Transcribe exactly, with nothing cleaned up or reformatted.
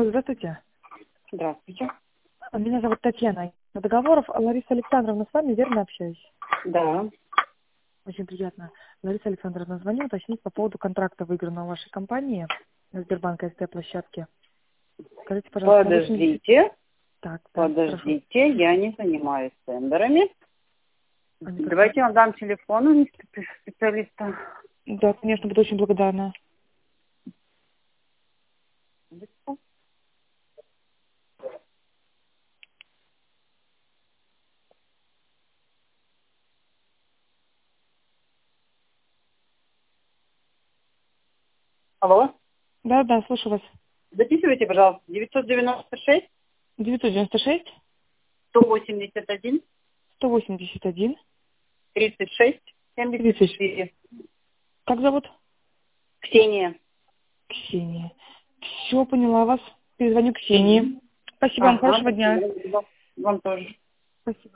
Алло, здравствуйте. Здравствуйте. Меня зовут Татьяна. Договоров Лариса Александровна, с вами верно общаюсь? Да. Очень приятно. Лариса Александровна, звоню уточнить по поводу контракта, выигранного в вашей компании на Сбербанк СТ-площадке. Скажите, пожалуйста, восемьдесят... Подождите. Так, да, Подождите, прошу. я не занимаюсь тендерами. Они как- Давайте я вам дам телефон специалиста. Да, конечно, буду очень благодарна. Алло. Да, да, слушаю вас. Записывайте, пожалуйста. девятьсот девяносто шесть девятьсот девяносто шесть сто восемьдесят один сто восемьдесят один тридцать шесть семьдесят тридцать. четыре. Как зовут? Ксения. Ксения. Все, поняла вас. Перезвоню Ксении. Спасибо вам, Ага. хорошего дня. Вам тоже. Спасибо.